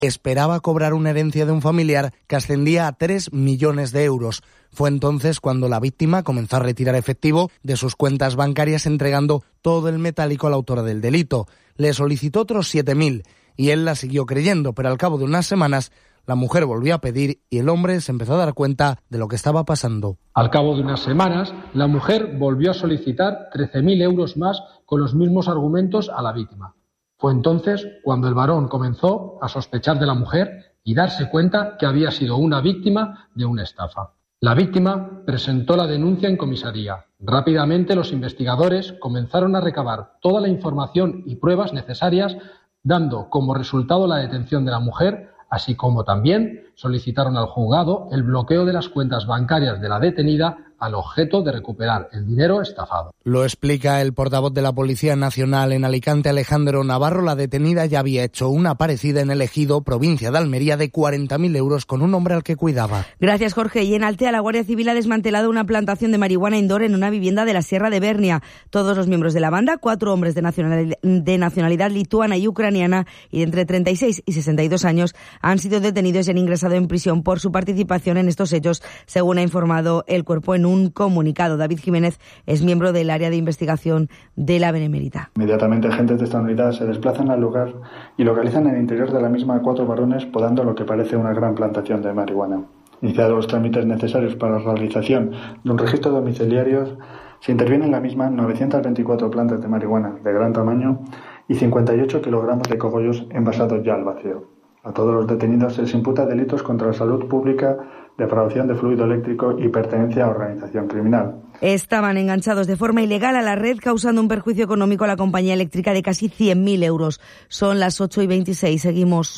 esperaba cobrar una herencia de un familiar que ascendía a 3 millones de euros. Fue entonces cuando la víctima comenzó a retirar efectivo de sus cuentas bancarias, entregando todo el metálico a la autora del delito. Le solicitó otros 7.000 y él la siguió creyendo, pero al cabo de unas semanas la mujer volvió a pedir y el hombre se empezó a dar cuenta de lo que estaba pasando. Al cabo de unas semanas, la mujer volvió a solicitar 13.000 euros más con los mismos argumentos a la víctima. Fue entonces cuando el varón comenzó a sospechar de la mujer y darse cuenta que había sido una víctima de una estafa. La víctima presentó la denuncia en comisaría. Rápidamente los investigadores comenzaron a recabar toda la información y pruebas necesarias, dando como resultado la detención de la mujer, así como también solicitaron al juzgado el bloqueo de las cuentas bancarias de la detenida al objeto de recuperar el dinero estafado. Lo explica el portavoz de la Policía Nacional en Alicante, Alejandro Navarro. La detenida ya había hecho una parecida en el Ejido, provincia de Almería, de 40.000 euros con un hombre al que cuidaba. Gracias, Jorge. Y en Altea, la Guardia Civil ha desmantelado una plantación de marihuana indoor en una vivienda de la Sierra de Bernia. Todos los miembros de la banda, 4 hombres de nacionalidad lituana y ucraniana y de entre 36 y 62 años, han sido detenidos y han ingresado en prisión por su participación en estos hechos, según ha informado el cuerpo en un comunicado. David Jiménez es miembro del área de investigación de la Benemérita. Inmediatamente agentes de esta unidad se desplazan al lugar y localizan en el interior de la misma a 4 varones podando lo que parece una gran plantación de marihuana. Iniciados los trámites necesarios para la realización de un registro domiciliario, se interviene en la misma 924 plantas de marihuana de gran tamaño y 58 kilogramos de cogollos envasados ya al vacío. A todos los detenidos se les imputa delitos contra la salud pública, defraudación de fluido eléctrico y pertenencia a organización criminal. Estaban enganchados de forma ilegal a la red, causando un perjuicio económico a la compañía eléctrica de casi 100.000 euros. Son las 8:26, seguimos.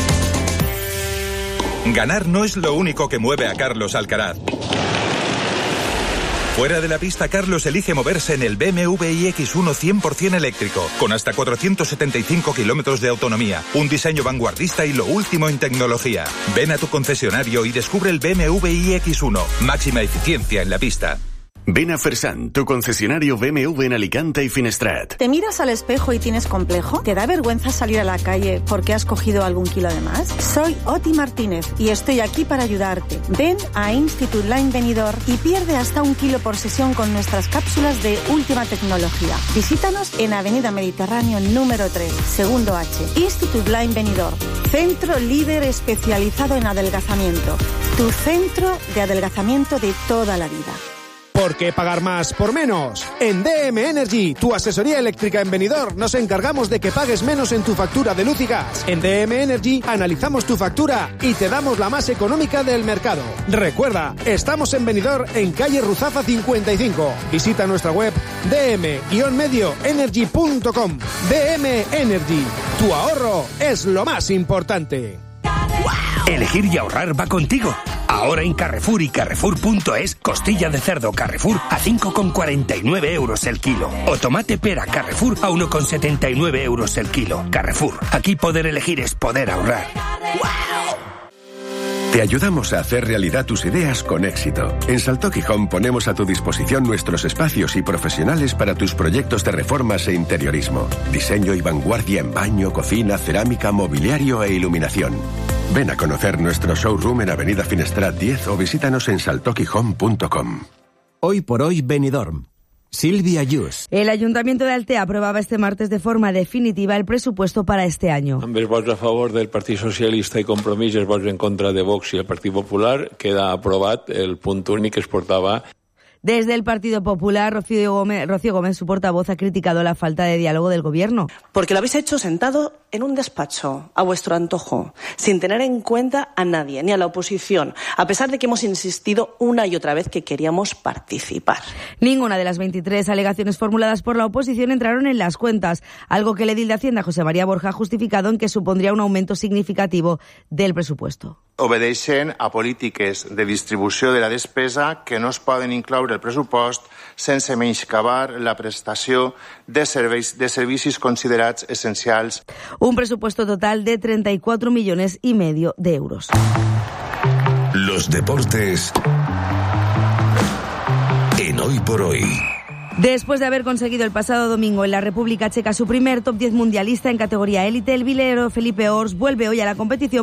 Ganar no es lo único que mueve a Carlos Alcaraz. Fuera de la pista, Carlos elige moverse en el BMW iX1 100% eléctrico, con hasta 475 kilómetros de autonomía, un diseño vanguardista y lo último en tecnología. Ven a tu concesionario y descubre el BMW iX1, máxima eficiencia en la pista. Ven a Fersan, tu concesionario BMW en Alicante y Finestrat. ¿Te miras al espejo y tienes complejo? ¿Te da vergüenza salir a la calle porque has cogido algún kilo de más? Soy Oti Martínez y estoy aquí para ayudarte. Ven a Institut Line Benidorm y pierde hasta 1 kilo por sesión con nuestras cápsulas de última tecnología. Visítanos en Avenida Mediterráneo número 3, segundo H. Institut Line Benidorm, centro líder especializado en adelgazamiento. Tu centro de adelgazamiento de toda la vida. ¿Por qué pagar más por menos? En DM Energy, tu asesoría eléctrica en Benidorm, nos encargamos de que pagues menos en tu factura de luz y gas. En DM Energy analizamos tu factura y te damos la más económica del mercado. Recuerda, estamos en Benidorm, en calle Ruzafa 55. Visita nuestra web dm-medioenergy.com. DM Energy, tu ahorro es lo más importante. Elegir y ahorrar va contigo. Ahora en Carrefour y Carrefour.es, costilla de cerdo Carrefour a 5,49 euros el kilo. O tomate pera Carrefour a 1,79 euros el kilo. Carrefour, aquí poder elegir es poder ahorrar. Te ayudamos a hacer realidad tus ideas con éxito. En Salto Gijón ponemos a tu disposición nuestros espacios y profesionales para tus proyectos de reformas e interiorismo. Diseño y vanguardia en baño, cocina, cerámica, mobiliario e iluminación. Ven a conocer nuestro showroom en Avenida Finestrat 10 o visítanos en saltoquijón.com. Hoy por hoy Benidorm. Silvia Yus. El Ayuntamiento de Altea aprobaba este martes de forma definitiva el presupuesto para este año. Amb els vots a favor del Partit Socialista i Compromís, els vots en contra de Vox i el Partit Popular, queda aprovat el punt únic que es portava. Desde el Partido Popular, Rocío Gómez, su portavoz, ha criticado la falta de diálogo del Gobierno. Porque lo habéis hecho sentado en un despacho, a vuestro antojo, sin tener en cuenta a nadie, ni a la oposición, a pesar de que hemos insistido una y otra vez que queríamos participar. Ninguna de las 23 alegaciones formuladas por la oposición entraron en las cuentas, algo que el edil de Hacienda, José María Borja, ha justificado en que supondría un aumento significativo del presupuesto. Obedeixen a polítiques de distribució de la despesa que no es poden incloure al pressupost sense menyscabar la prestació de servicis considerats essencials. Un presupuesto total de 34,5 millones de euros. Los deportes en Hoy por Hoy. Después de haber conseguido el pasado domingo en la República Checa su primer top 10 mundialista en categoría élite, el vilero Felipe Ors vuelve hoy a la competición